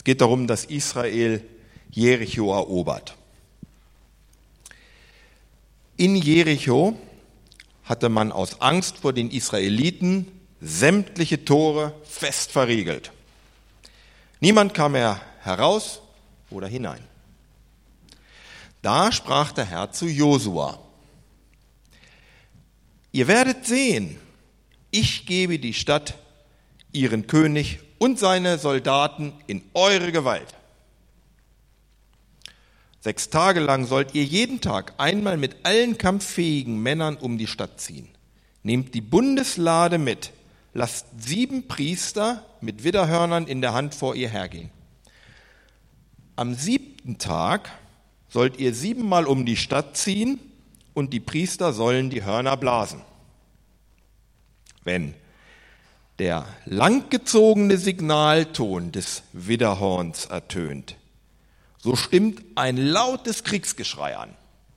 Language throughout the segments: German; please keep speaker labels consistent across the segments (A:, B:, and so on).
A: Es geht darum, dass Israel Jericho erobert. In Jericho hatte man aus Angst vor den Israeliten sämtliche Tore fest verriegelt. Niemand kam mehr heraus oder hinein. Da sprach der Herr zu Josua: Ihr werdet sehen, ich gebe die Stadt, ihren König und seine Soldaten in eure Gewalt. 6 Tage lang sollt ihr jeden Tag einmal mit allen kampffähigen Männern um die Stadt ziehen. Nehmt die Bundeslade mit, lasst 7 Priester mit Widderhörnern in der Hand vor ihr hergehen. Am 7. Tag sollt ihr 7-mal um die Stadt ziehen und die Priester sollen die Hörner blasen. Wenn der langgezogene Signalton des Widderhorns ertönt, so stimmt ein lautes Kriegsgeschrei an.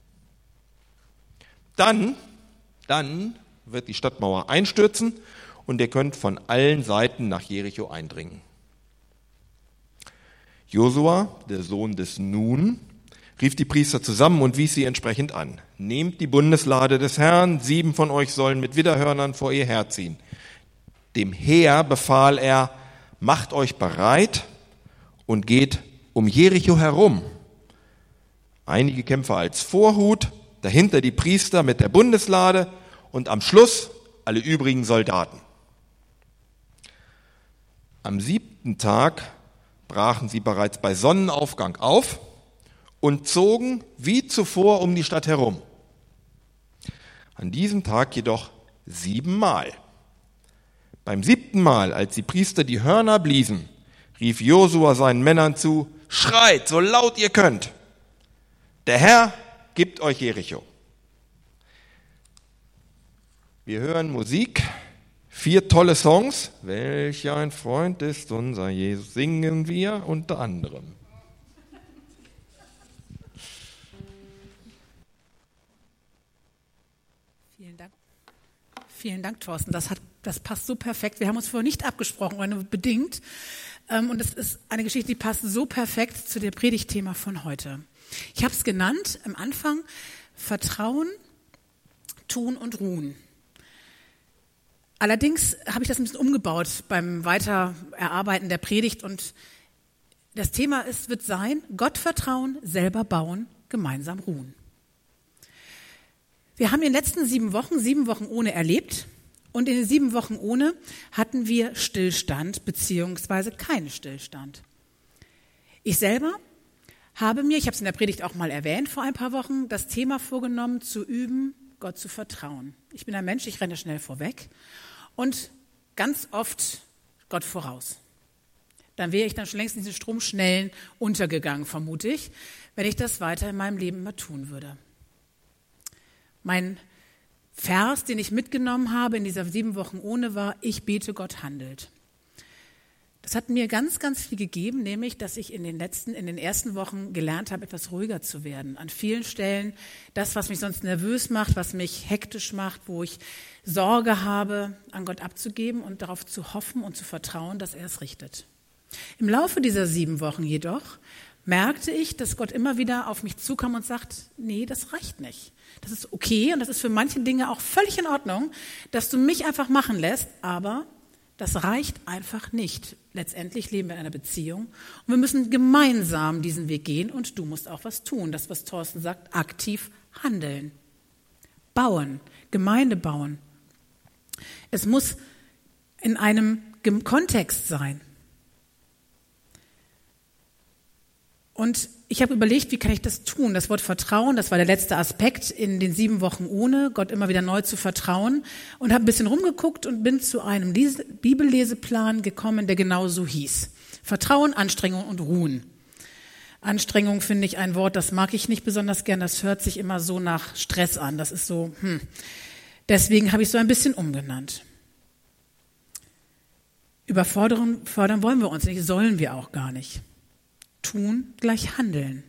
A: Dann wird die Stadtmauer einstürzen und ihr könnt von allen Seiten nach Jericho eindringen. Josua, der Sohn des Nun, rief die Priester zusammen und wies sie entsprechend an. Nehmt die Bundeslade des Herrn, 7 von euch sollen mit Widderhörnern vor ihr herziehen. Dem Heer befahl er, macht euch bereit und geht um Jericho herum. Einige Kämpfer als Vorhut, dahinter die Priester mit der Bundeslade und am Schluss alle übrigen Soldaten. Am 7. Tag brachen sie bereits bei Sonnenaufgang auf und zogen wie zuvor um die Stadt herum. An diesem Tag jedoch 7-mal. Beim 7. Mal, als die Priester die Hörner bliesen, rief Josua seinen Männern zu: Schreit, so laut ihr könnt. Der Herr gibt euch Jericho. Wir hören Musik, 4 tolle Songs. Welch ein Freund ist unser Jesus, singen wir unter anderem.
B: Vielen Dank, Thorsten. Das passt so perfekt. Wir haben uns vorher nicht abgesprochen, oder nur bedingt. Und es ist eine Geschichte, die passt so perfekt zu dem Predigtthema von heute. Ich habe es genannt am Anfang: Vertrauen, Tun und Ruhen. Allerdings habe ich das ein bisschen umgebaut beim Weitererarbeiten der Predigt. Und das Thema wird sein: Gott vertrauen, selber bauen, gemeinsam ruhen. Wir haben in den letzten 7 Wochen ohne erlebt. Und in den 7 Wochen ohne hatten wir Stillstand beziehungsweise keinen Stillstand. Ich selber habe mir, ich habe es in der Predigt auch mal erwähnt vor ein paar Wochen, das Thema vorgenommen, zu üben, Gott zu vertrauen. Ich bin ein Mensch, ich renne schnell vorweg und ganz oft Gott voraus. Dann wäre ich dann schon längst in diesen Stromschnellen untergegangen, vermute ich, wenn ich das weiter in meinem Leben immer tun würde. Mein Vers, den ich mitgenommen habe in dieser 7 Wochen ohne, war: Ich bete, Gott handelt. Das hat mir ganz, ganz viel gegeben, nämlich, dass ich in den ersten Wochen gelernt habe, etwas ruhiger zu werden. An vielen Stellen das, was mich sonst nervös macht, was mich hektisch macht, wo ich Sorge habe, an Gott abzugeben und darauf zu hoffen und zu vertrauen, dass er es richtet. Im Laufe dieser 7 Wochen jedoch merkte ich, dass Gott immer wieder auf mich zukam und sagt: Nee, das reicht nicht. Das ist okay und das ist für manche Dinge auch völlig in Ordnung, dass du mich einfach machen lässt, aber das reicht einfach nicht. Letztendlich leben wir in einer Beziehung und wir müssen gemeinsam diesen Weg gehen und du musst auch was tun. Das, was Thorsten sagt: aktiv handeln, bauen, Gemeinde bauen. Es muss in einem Kontext sein. Und ich habe überlegt, wie kann ich das tun? Das Wort Vertrauen, das war der letzte Aspekt in den 7 Wochen ohne, Gott immer wieder neu zu vertrauen. Und habe ein bisschen rumgeguckt und bin zu einem Bibelleseplan gekommen, der genau so hieß: Vertrauen, Anstrengung und Ruhen. Anstrengung finde ich ein Wort, das mag ich nicht besonders gern. Das hört sich immer so nach Stress an. Das ist so, Deswegen habe ich so ein bisschen umgenannt. Fordern wollen wir uns nicht, sollen wir auch gar nicht. Tun gleich handeln.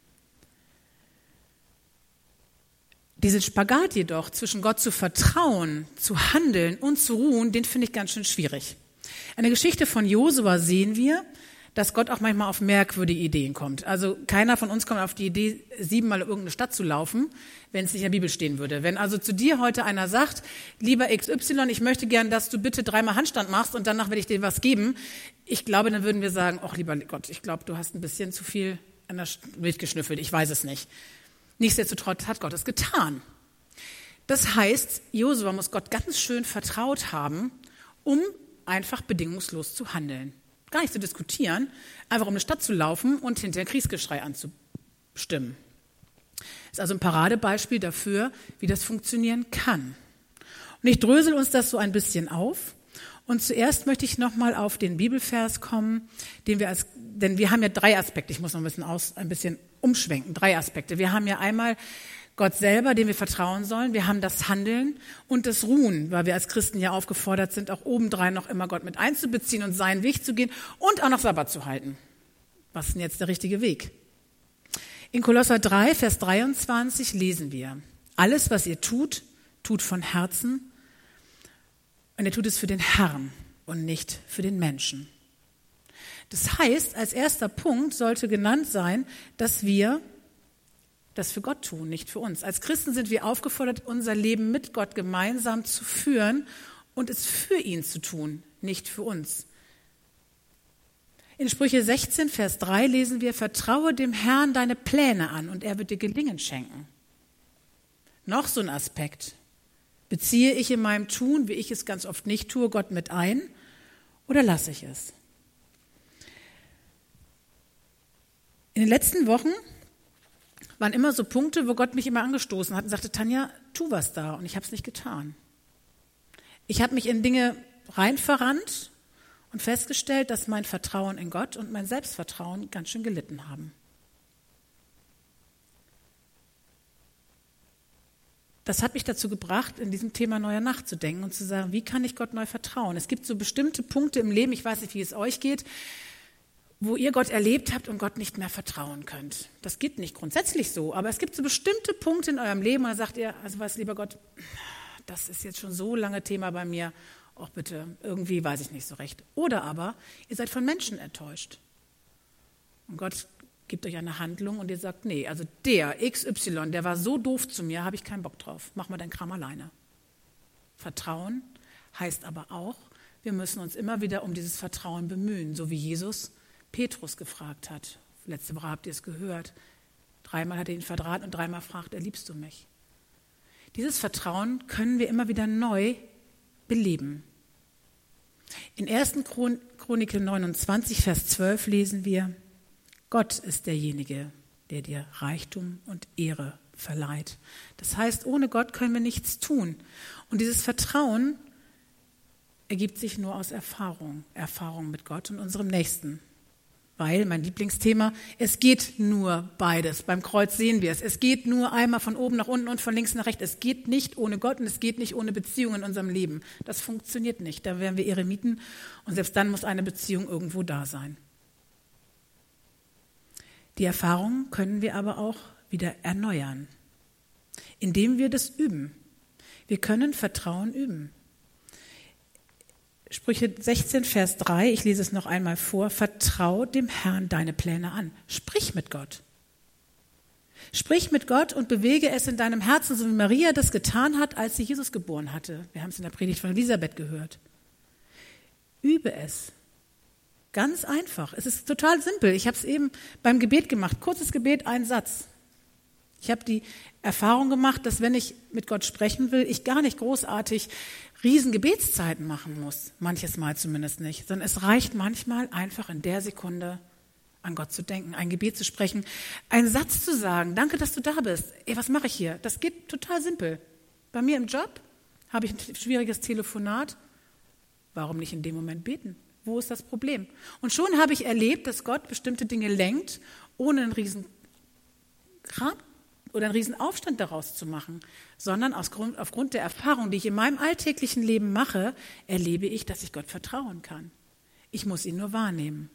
B: Diesen Spagat jedoch zwischen Gott zu vertrauen, zu handeln und zu ruhen, den finde ich ganz schön schwierig. In der Geschichte von Josua sehen wir, dass Gott auch manchmal auf merkwürdige Ideen kommt. Also keiner von uns kommt auf die Idee, 7-mal in irgendeine Stadt zu laufen, wenn es nicht in der Bibel stehen würde. Wenn also zu dir heute einer sagt, lieber XY, ich möchte gern, dass du bitte 3-mal Handstand machst und danach werde ich dir was geben, ich glaube, dann würden wir sagen, ach lieber Gott, ich glaube, du hast ein bisschen zu viel an der Milch geschnüffelt, ich weiß es nicht. Nichtsdestotrotz hat Gott es getan. Das heißt, Josua muss Gott ganz schön vertraut haben, um einfach bedingungslos zu handeln. Gar nicht zu diskutieren, einfach um eine Stadt zu laufen und hinterher Kriegsgeschrei anzustimmen. Das ist also ein Paradebeispiel dafür, wie das funktionieren kann. Und ich drösel uns das so ein bisschen auf. Und zuerst möchte ich nochmal auf den Bibelvers kommen, denn wir haben ja 3 Aspekte. Ich muss noch ein bisschen umschwenken. 3 Aspekte. Wir haben ja einmal Gott selber, dem wir vertrauen sollen. Wir haben das Handeln und das Ruhen, weil wir als Christen ja aufgefordert sind, auch obendrein noch immer Gott mit einzubeziehen und seinen Weg zu gehen und auch noch Sabbat zu halten. Was ist denn jetzt der richtige Weg? In Kolosser 3, Vers 23 lesen wir, alles, was ihr tut, tut von Herzen und ihr tut es für den Herrn und nicht für den Menschen. Das heißt, als erster Punkt sollte genannt sein, dass wir das für Gott tun, nicht für uns. Als Christen sind wir aufgefordert, unser Leben mit Gott gemeinsam zu führen und es für ihn zu tun, nicht für uns. In Sprüche 16, Vers 3 lesen wir, vertraue dem Herrn deine Pläne an und er wird dir Gelingen schenken. Noch so ein Aspekt. Beziehe ich in meinem Tun, wie ich es ganz oft nicht tue, Gott mit ein oder lasse ich es? In den letzten Wochen waren immer so Punkte, wo Gott mich immer angestoßen hat und sagte, Tanja, tu was da. Und ich habe es nicht getan. Ich habe mich in Dinge rein verrannt und festgestellt, dass mein Vertrauen in Gott und mein Selbstvertrauen ganz schön gelitten haben. Das hat mich dazu gebracht, in diesem Thema neu nachzudenken und zu sagen, wie kann ich Gott neu vertrauen? Es gibt so bestimmte Punkte im Leben, ich weiß nicht, wie es euch geht, wo ihr Gott erlebt habt und Gott nicht mehr vertrauen könnt. Das geht nicht grundsätzlich so, aber es gibt so bestimmte Punkte in eurem Leben, und da sagt ihr, also was, lieber Gott, das ist jetzt schon so lange Thema bei mir, auch bitte, irgendwie weiß ich nicht so recht. Oder aber, ihr seid von Menschen enttäuscht. Und Gott gibt euch eine Handlung und ihr sagt, nee, also der XY, der war so doof zu mir, habe ich keinen Bock drauf. Mach mal deinen Kram alleine. Vertrauen heißt aber auch, wir müssen uns immer wieder um dieses Vertrauen bemühen, so wie Jesus Petrus gefragt hat. Letzte Woche habt ihr es gehört. 3-mal hat er ihn verraten und 3-mal fragt er, liebst du mich? Dieses Vertrauen können wir immer wieder neu beleben. In 1. Chroniker 29, Vers 12 lesen wir, Gott ist derjenige, der dir Reichtum und Ehre verleiht. Das heißt, ohne Gott können wir nichts tun. Und dieses Vertrauen ergibt sich nur aus Erfahrung mit Gott und unserem Nächsten. Weil, mein Lieblingsthema, es geht nur beides. Beim Kreuz sehen wir es. Es geht nur einmal von oben nach unten und von links nach rechts. Es geht nicht ohne Gott und es geht nicht ohne Beziehung in unserem Leben. Das funktioniert nicht. Da wären wir Eremiten und selbst dann muss eine Beziehung irgendwo da sein. Die Erfahrung können wir aber auch wieder erneuern, indem wir das üben. Wir können Vertrauen üben. Sprüche 16, Vers 3, ich lese es noch einmal vor, vertrau dem Herrn deine Pläne an. Sprich mit Gott. Sprich mit Gott und bewege es in deinem Herzen, so wie Maria das getan hat, als sie Jesus geboren hatte. Wir haben es in der Predigt von Elisabeth gehört. Übe es. Ganz einfach. Es ist total simpel. Ich habe es eben beim Gebet gemacht. Kurzes Gebet, ein Satz. Ich habe die Erfahrung gemacht, dass wenn ich mit Gott sprechen will, ich gar nicht großartig riesen Gebetszeiten machen muss. Manches Mal zumindest nicht. Sondern es reicht manchmal einfach in der Sekunde an Gott zu denken, ein Gebet zu sprechen, einen Satz zu sagen. Danke, dass du da bist. Ey, was mache ich hier? Das geht total simpel. Bei mir im Job habe ich ein schwieriges Telefonat. Warum nicht in dem Moment beten? Wo ist das Problem? Und schon habe ich erlebt, dass Gott bestimmte Dinge lenkt, ohne einen riesen Kram oder einen riesen Aufstand daraus zu machen, sondern aufgrund der Erfahrung, die ich in meinem alltäglichen Leben mache, erlebe ich, dass ich Gott vertrauen kann. Ich muss ihn nur wahrnehmen.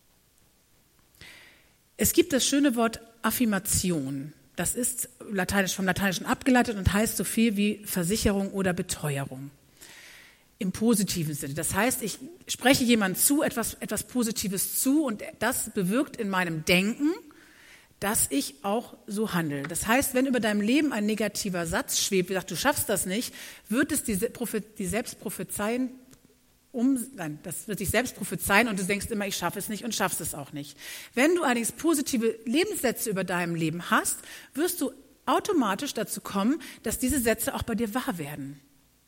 B: Es gibt das schöne Wort Affirmation. Das ist vom Lateinischen abgeleitet und heißt so viel wie Versicherung oder Beteuerung. im positiven Sinne. Das heißt, ich spreche jemandem zu, etwas Positives zu und das bewirkt in meinem Denken, dass ich auch so handle. Das heißt, wenn über deinem Leben ein negativer Satz schwebt, wie gesagt, du schaffst das nicht, wird es die selbst prophezeien, das wird sich selbst prophezeien und du denkst immer, ich schaffe es nicht und schaffst es auch nicht. Wenn du allerdings positive Lebenssätze über deinem Leben hast, wirst du automatisch dazu kommen, dass diese Sätze auch bei dir wahr werden.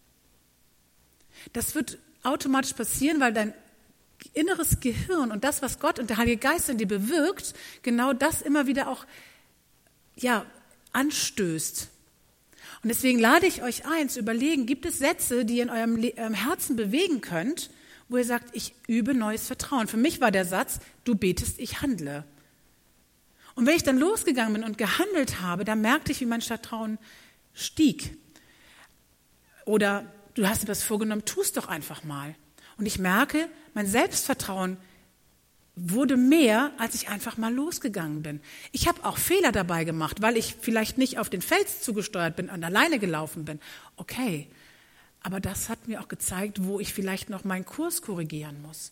B: Das wird automatisch passieren, weil dein inneres Gehirn und das, was Gott und der Heilige Geist in dir bewirkt, genau das immer wieder auch anstößt. Und deswegen lade ich euch ein, zu überlegen, gibt es Sätze, die ihr in eurem Herzen bewegen könnt, wo ihr sagt, ich übe neues Vertrauen. Für mich war der Satz, du betest, ich handle. Und wenn ich dann losgegangen bin und gehandelt habe, dann merkte ich, wie mein Vertrauen stieg. Oder du hast dir was vorgenommen, tu es doch einfach mal. Und ich merke, mein Selbstvertrauen wurde mehr, als ich einfach mal losgegangen bin. Ich habe auch Fehler dabei gemacht, weil ich vielleicht nicht auf den Fels zugesteuert bin und alleine gelaufen bin. Okay, aber das hat mir auch gezeigt, wo ich vielleicht noch meinen Kurs korrigieren muss.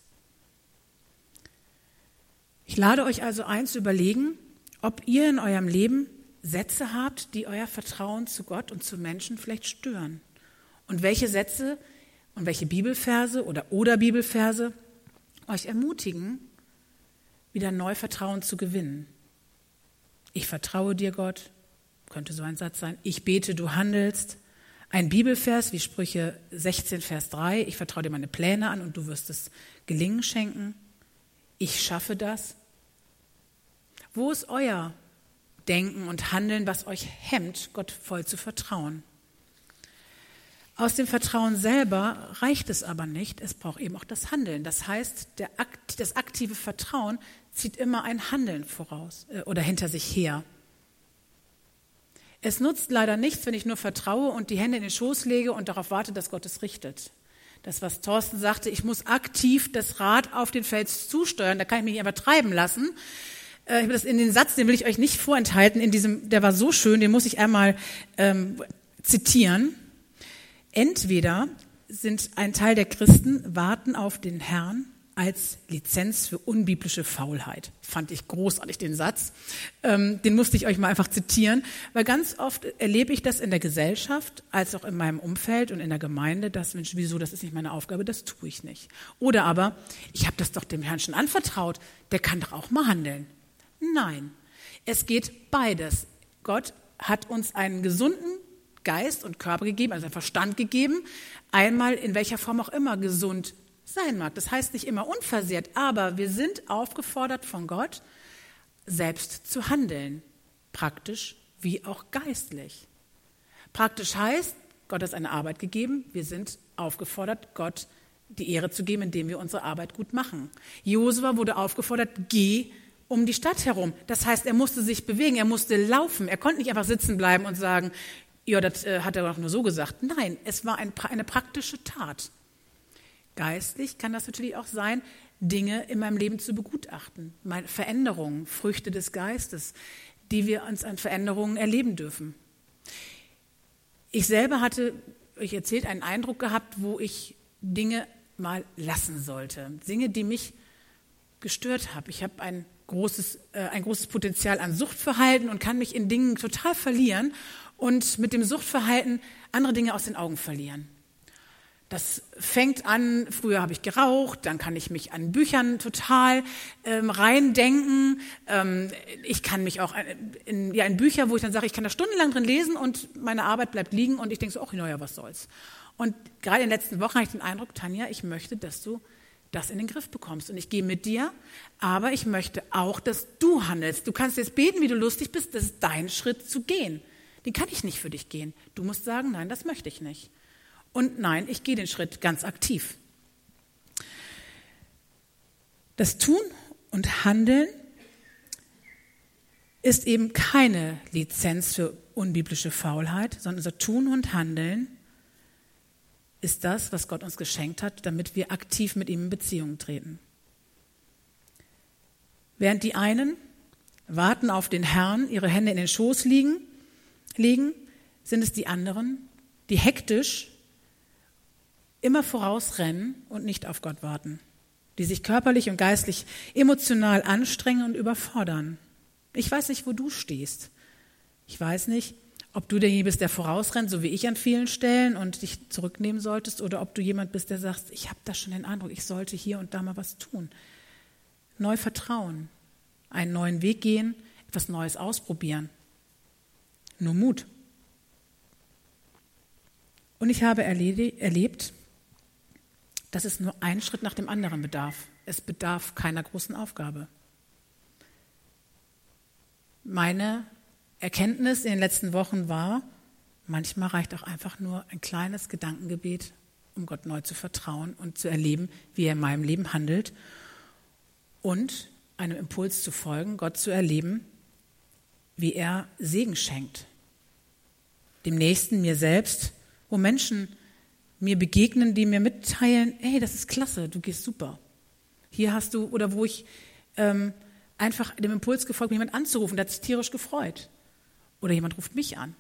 B: Ich lade euch also ein, zu überlegen, ob ihr in eurem Leben Sätze habt, die euer Vertrauen zu Gott und zu Menschen vielleicht stören. Und welche Sätze und welche Bibelverse oder Bibelverse euch ermutigen, wieder neu Vertrauen zu gewinnen. Ich vertraue dir, Gott, könnte so ein Satz sein. Ich bete, du handelst. Ein Bibelvers wie Sprüche 16, Vers 3. Ich vertraue dir meine Pläne an und du wirst es Gelingen schenken. Ich schaffe das. Wo ist euer Denken und Handeln, was euch hemmt, Gott voll zu vertrauen? Aus dem Vertrauen selber reicht es aber nicht, es braucht eben auch das Handeln. Das heißt, das aktive Vertrauen zieht immer ein Handeln voraus oder hinter sich her. Es nutzt leider nichts, wenn ich nur vertraue und die Hände in den Schoß lege und darauf warte, dass Gott es richtet. Das, was Thorsten sagte, ich muss aktiv das Rad auf den Fels zusteuern, da kann ich mich nicht einfach treiben lassen. Ich habe das in den Satz, den will ich euch nicht vorenthalten, der war so schön, den muss ich einmal zitieren. Entweder sind ein Teil der Christen warten auf den Herrn als Lizenz für unbiblische Faulheit. Fand ich großartig, den Satz. Den musste ich euch mal einfach zitieren, weil ganz oft erlebe ich das in der Gesellschaft, als auch in meinem Umfeld und in der Gemeinde, dass Mensch, wieso, das ist nicht meine Aufgabe, das tue ich nicht. Oder aber, ich habe das doch dem Herrn schon anvertraut, der kann doch auch mal handeln. Nein, es geht beides. Gott hat uns einen gesunden Geist und Körper gegeben, also einen Verstand gegeben, einmal in welcher Form auch immer gesund sein mag. Das heißt nicht immer unversehrt, aber wir sind aufgefordert von Gott, selbst zu handeln, praktisch wie auch geistlich. Praktisch heißt, Gott hat eine Arbeit gegeben, wir sind aufgefordert, Gott die Ehre zu geben, indem wir unsere Arbeit gut machen. Josua wurde aufgefordert, geh um die Stadt herum. Das heißt, er musste sich bewegen, er musste laufen, er konnte nicht einfach sitzen bleiben und sagen, ja, das hat er doch nur so gesagt. Nein, es war eine praktische Tat. Geistlich kann das natürlich auch sein, Dinge in meinem Leben zu begutachten. Veränderungen, Früchte des Geistes, die wir uns an Veränderungen erleben dürfen. Ich selber hatte, ich erzählt, einen Eindruck gehabt, wo ich Dinge mal lassen sollte. Dinge, die mich gestört haben. Ich habe ein großes Potenzial an Suchtverhalten und kann mich in Dingen total verlieren und mit dem Suchtverhalten andere Dinge aus den Augen verlieren. Das fängt an, früher habe ich geraucht, dann kann ich mich an Büchern total reindenken. Ich kann mich auch in Bücher, wo ich dann sage, ich kann da stundenlang drin lesen und meine Arbeit bleibt liegen und ich denke so, ach naja, was soll's. Und gerade in den letzten Wochen habe ich den Eindruck, Tanja, ich möchte, dass du das in den Griff bekommst. Und ich gehe mit dir, aber ich möchte auch, dass du handelst. Du kannst jetzt beten, wie du lustig bist, das ist dein Schritt zu gehen. Den kann ich nicht für dich gehen. Du musst sagen, nein, das möchte ich nicht. Und nein, ich gehe den Schritt ganz aktiv. Das Tun und Handeln ist eben keine Lizenz für unbiblische Faulheit, sondern unser Tun und Handeln ist das, was Gott uns geschenkt hat, damit wir aktiv mit ihm in Beziehung treten. Während die einen warten auf den Herrn, ihre Hände in den Schoß legen, sind es die anderen, die hektisch immer vorausrennen und nicht auf Gott warten, die sich körperlich und geistlich emotional anstrengen und überfordern. Ich weiß nicht, wo du stehst. Ich weiß nicht, ob du derjenige bist, der vorausrennt, so wie ich an vielen Stellen und dich zurücknehmen solltest, oder ob du jemand bist, der sagt, ich habe da schon den Eindruck, ich sollte hier und da mal was tun. Neu vertrauen, einen neuen Weg gehen, etwas Neues ausprobieren. Nur Mut. Und ich habe erlebt, dass es nur einen Schritt nach dem anderen bedarf. Es bedarf keiner großen Aufgabe. Meine Erkenntnis in den letzten Wochen war, manchmal reicht auch einfach nur ein kleines Gedankengebet, um Gott neu zu vertrauen und zu erleben, wie er in meinem Leben handelt und einem Impuls zu folgen, Gott zu erleben, wie er Segen schenkt. Dem Nächsten, mir selbst, wo Menschen mir begegnen, die mir mitteilen, hey, das ist klasse, du gehst super. Hier hast du, oder wo ich einfach dem Impuls gefolgt bin, jemand anzurufen, der hat sich tierisch gefreut. Oder jemand ruft mich an.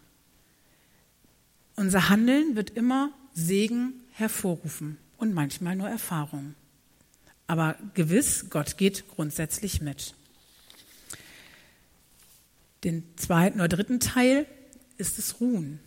B: Unser Handeln wird immer Segen hervorrufen und manchmal nur Erfahrung. Aber gewiss, Gott geht grundsätzlich mit. Den zweiten oder dritten Teil ist das Ruhen.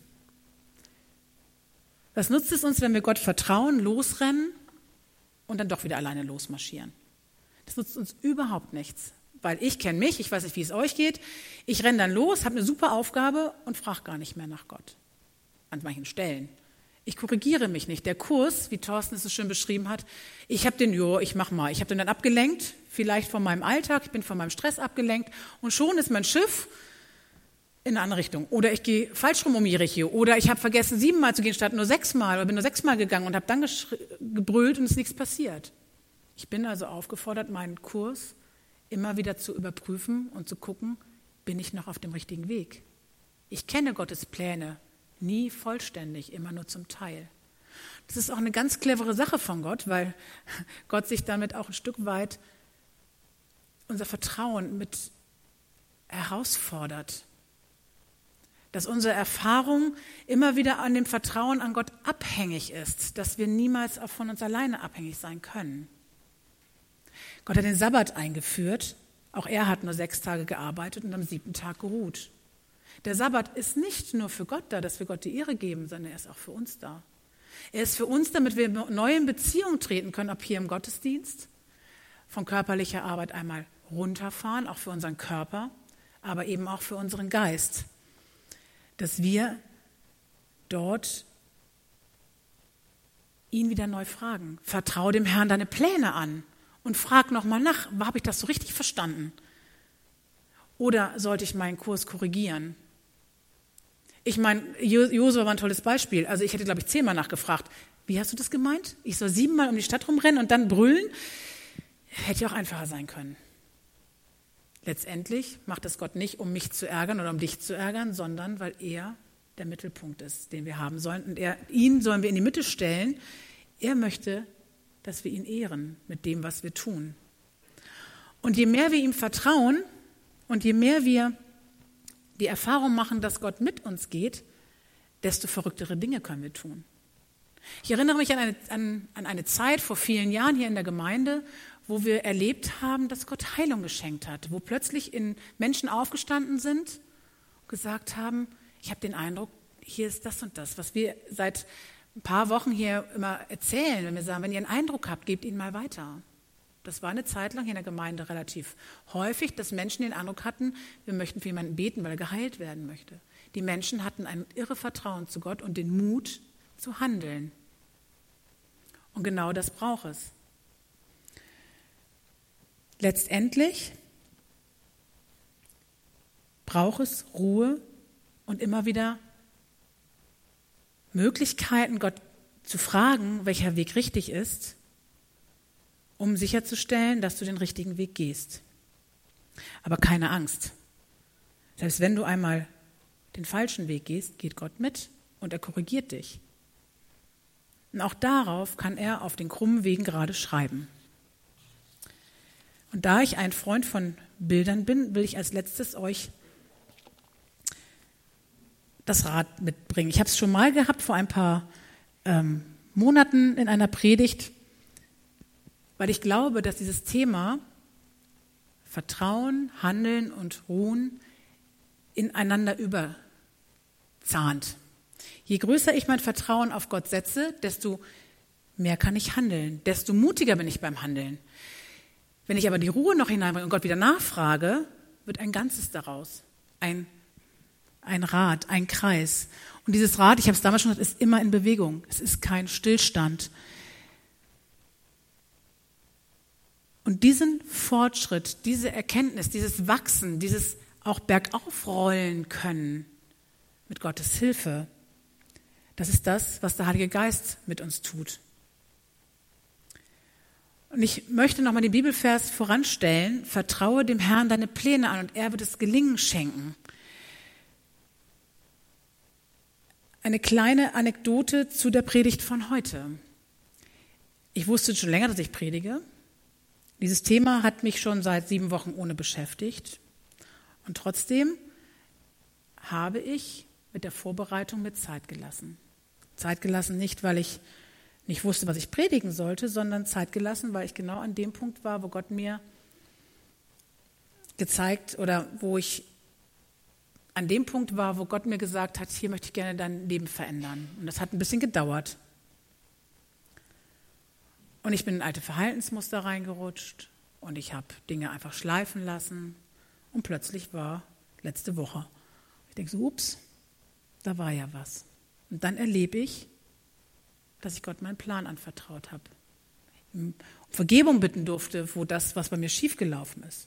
B: Was nutzt es uns, wenn wir Gott vertrauen, losrennen und dann doch wieder alleine losmarschieren? Das nutzt uns überhaupt nichts. Weil ich kenne mich, ich weiß nicht, wie es euch geht. Ich renne dann los, habe eine super Aufgabe und frage gar nicht mehr nach Gott. An manchen Stellen. Ich korrigiere mich nicht. Der Kurs, wie Thorsten es so schön beschrieben hat, ich habe den dann abgelenkt, vielleicht von meinem Alltag, ich bin von meinem Stress abgelenkt und schon ist mein Schiff in eine andere Richtung. Oder ich gehe falsch rum um Jericho. Oder ich habe vergessen, 7-mal zu gehen statt nur 6-mal. Oder bin nur 6-mal gegangen und habe dann gebrüllt und es ist nichts passiert. Ich bin also aufgefordert, meinen Kurs immer wieder zu überprüfen und zu gucken, bin ich noch auf dem richtigen Weg? Ich kenne Gottes Pläne nie vollständig, immer nur zum Teil. Das ist auch eine ganz clevere Sache von Gott, weil Gott sich damit auch ein Stück weit unser Vertrauen mit herausfordert. Dass unsere Erfahrung immer wieder an dem Vertrauen an Gott abhängig ist, dass wir niemals auch von uns alleine abhängig sein können. Gott hat den Sabbat eingeführt. Auch er hat nur 6 Tage gearbeitet und am 7. Tag geruht. Der Sabbat ist nicht nur für Gott da, dass wir Gott die Ehre geben, sondern er ist auch für uns da. Er ist für uns, damit wir neu in Beziehung treten können, ob hier im Gottesdienst, von körperlicher Arbeit einmal runterfahren, auch für unseren Körper, aber eben auch für unseren Geist. Dass wir dort ihn wieder neu fragen. Vertrau dem Herrn deine Pläne an. Und frag nochmal nach, habe ich das so richtig verstanden? Oder sollte ich meinen Kurs korrigieren? Ich meine, Josua war ein tolles Beispiel. Also ich hätte, glaube ich, 10-mal nachgefragt. Wie hast du das gemeint? Ich soll 7-mal um die Stadt rumrennen und dann brüllen? Hätte ja auch einfacher sein können. Letztendlich macht es Gott nicht, um mich zu ärgern oder um dich zu ärgern, sondern weil er der Mittelpunkt ist, den wir haben sollen. Und ihn sollen wir in die Mitte stellen. Er möchte, dass wir ihn ehren mit dem, was wir tun. Und je mehr wir ihm vertrauen und je mehr wir die Erfahrung machen, dass Gott mit uns geht, desto verrücktere Dinge können wir tun. Ich erinnere mich an eine Zeit vor vielen Jahren hier in der Gemeinde, wo wir erlebt haben, dass Gott Heilung geschenkt hat, wo plötzlich Menschen aufgestanden sind und gesagt haben, ich habe den Eindruck, hier ist das und das, was wir seit ein paar Wochen hier immer erzählen, wenn wir sagen, wenn ihr einen Eindruck habt, gebt ihn mal weiter. Das war eine Zeit lang hier in der Gemeinde relativ häufig, dass Menschen den Eindruck hatten, wir möchten für jemanden beten, weil er geheilt werden möchte. Die Menschen hatten ein irre Vertrauen zu Gott und den Mut zu handeln. Und genau das braucht es. Letztendlich braucht es Ruhe und immer wieder Möglichkeiten, Gott zu fragen, welcher Weg richtig ist, um sicherzustellen, dass du den richtigen Weg gehst. Aber keine Angst. Selbst wenn du einmal den falschen Weg gehst, geht Gott mit und er korrigiert dich. Und auch darauf kann er auf den krummen Wegen gerade schreiben. Und da ich ein Freund von Bildern bin, will ich als letztes euch das Rad mitbringen. Ich habe es schon mal gehabt vor ein paar Monaten in einer Predigt, weil ich glaube, dass dieses Thema Vertrauen, Handeln und Ruhen ineinander überzahnt. Je größer ich mein Vertrauen auf Gott setze, desto mehr kann ich handeln, desto mutiger bin ich beim Handeln. Wenn ich aber die Ruhe noch hineinbringe und Gott wieder nachfrage, wird ein Ganzes daraus, ein Rad, ein Kreis. Und dieses Rad, ich habe es damals schon gesagt, ist immer in Bewegung. Es ist kein Stillstand. Und diesen Fortschritt, diese Erkenntnis, dieses Wachsen, dieses auch bergaufrollen können mit Gottes Hilfe, das ist das, was der Heilige Geist mit uns tut. Und ich möchte nochmal den Bibelvers voranstellen: Vertraue dem Herrn deine Pläne an und er wird es Gelingen schenken. Eine kleine Anekdote zu der Predigt von heute. Ich wusste schon länger, dass ich predige. Dieses Thema hat mich schon seit 7 Wochen ohne beschäftigt. Und trotzdem habe ich mit der Vorbereitung mit Zeit gelassen. Zeit gelassen nicht, weil ich nicht wusste, was ich predigen sollte, sondern Zeit gelassen, weil ich genau an dem Punkt war, wo Gott mir gezeigt oder wo ich an dem Punkt war, wo Gott mir gesagt hat, hier möchte ich gerne dein Leben verändern. Und das hat ein bisschen gedauert. Und ich bin in alte Verhaltensmuster reingerutscht und ich habe Dinge einfach schleifen lassen. Und plötzlich war letzte Woche. Ich denke so, ups, da war ja was. Und dann erlebe ich, dass ich Gott meinen Plan anvertraut habe. Um Vergebung bitten durfte, wo das, was bei mir schiefgelaufen ist.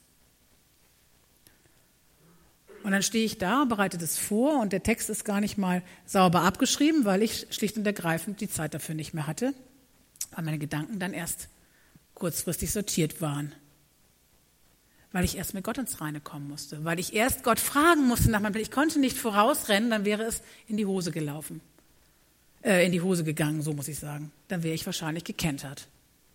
B: Und dann stehe ich da, bereite das vor und der Text ist gar nicht mal sauber abgeschrieben, weil ich schlicht und ergreifend die Zeit dafür nicht mehr hatte, weil meine Gedanken dann erst kurzfristig sortiert waren. Weil ich erst mit Gott ins Reine kommen musste, weil ich erst Gott fragen musste nach meinem Plan. Ich konnte nicht vorausrennen, dann wäre es in die Hose gelaufen. In die Hose gegangen, so muss ich sagen. Dann wäre ich wahrscheinlich gekentert.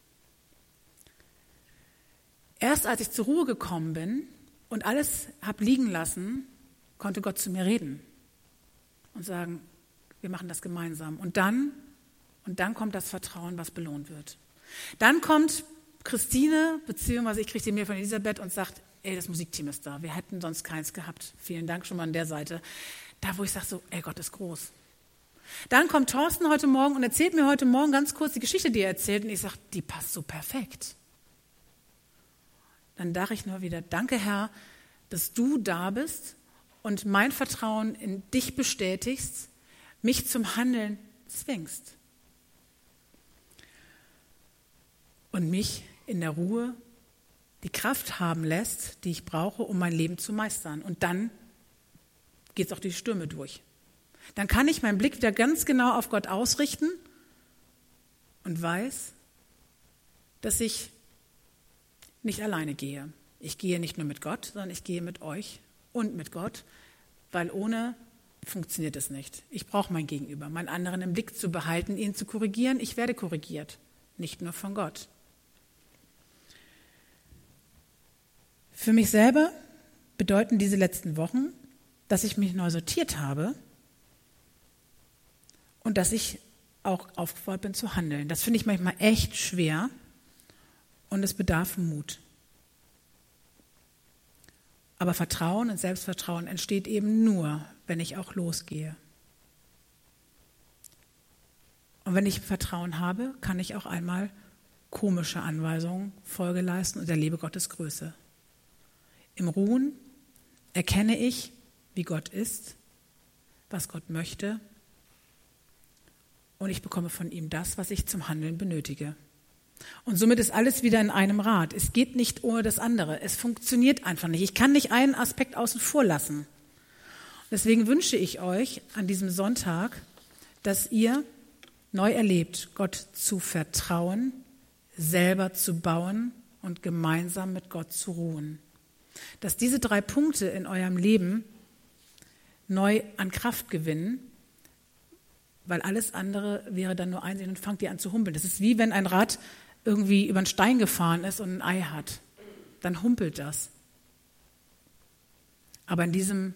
B: Erst als ich zur Ruhe gekommen bin und alles habe liegen lassen, konnte Gott zu mir reden und sagen, wir machen das gemeinsam. Und dann kommt das Vertrauen, was belohnt wird. Dann kommt Christine, beziehungsweise ich kriege die Mail von Elisabeth und sagt, ey, das Musikteam ist da, wir hätten sonst keins gehabt. Vielen Dank schon mal an der Seite. Da, wo ich sage so, ey, Gott ist groß. Dann kommt Thorsten heute Morgen und erzählt mir heute Morgen ganz kurz die Geschichte, die er erzählt. Und ich sage, die passt so perfekt. Dann dachte ich nur wieder, danke Herr, dass du da bist und mein Vertrauen in dich bestätigst, mich zum Handeln zwingst. Und mich in der Ruhe die Kraft haben lässt, die ich brauche, um mein Leben zu meistern. Und dann geht es auch die Stürme durch. Dann kann ich meinen Blick wieder ganz genau auf Gott ausrichten und weiß, dass ich nicht alleine gehe. Ich gehe nicht nur mit Gott, sondern ich gehe mit euch und mit Gott, weil ohne funktioniert es nicht. Ich brauche mein Gegenüber, meinen anderen im Blick zu behalten, ihn zu korrigieren. Ich werde korrigiert, nicht nur von Gott. Für mich selber bedeuten diese letzten Wochen, dass ich mich neu sortiert habe und dass ich auch aufgefordert bin zu handeln. Das finde ich manchmal echt schwer und es bedarf Mut. Aber Vertrauen und Selbstvertrauen entsteht eben nur, wenn ich auch losgehe. Und wenn ich Vertrauen habe, kann ich auch einmal komische Anweisungen Folge leisten und erlebe Gottes Größe. Im Ruhen erkenne ich, wie Gott ist, was Gott möchte, und ich bekomme von ihm das, was ich zum Handeln benötige. Und somit ist alles wieder in einem Rad. Es geht nicht ohne das andere. Es funktioniert einfach nicht. Ich kann nicht einen Aspekt außen vor lassen. Deswegen wünsche ich euch an diesem Sonntag, dass ihr neu erlebt, Gott zu vertrauen, selber zu bauen und gemeinsam mit Gott zu ruhen. Dass diese 3 Punkte in eurem Leben neu an Kraft gewinnen, weil alles andere wäre dann nur einsehen und fangt ihr an zu humpeln. Das ist wie wenn ein Rad irgendwie über einen Stein gefahren ist und ein Ei hat. Dann humpelt das. Aber in diesem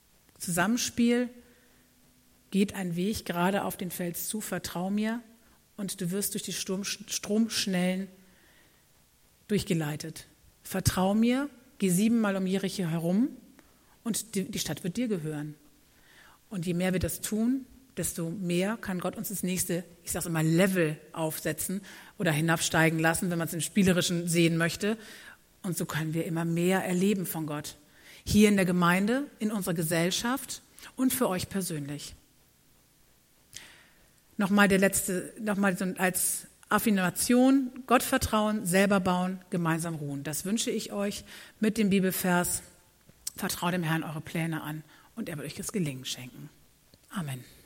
B: Zusammenspiel geht ein Weg gerade auf den Fels zu, vertrau mir und du wirst durch die Stromschnellen durchgeleitet. Vertrau mir, geh 7-mal um Jericho herum und die Stadt wird dir gehören. Und je mehr wir das tun, desto mehr kann Gott uns das nächste, ich sage es immer, Level aufsetzen oder hinabsteigen lassen, wenn man es im Spielerischen sehen möchte. Und so können wir immer mehr erleben von Gott. Hier in der Gemeinde, in unserer Gesellschaft und für euch persönlich. Nochmal so als Affirmation: Gott vertrauen, selber bauen, gemeinsam ruhen. Das wünsche ich euch mit dem Bibelvers: Vertraut dem Herrn eure Pläne an und er wird euch das Gelingen schenken. Amen.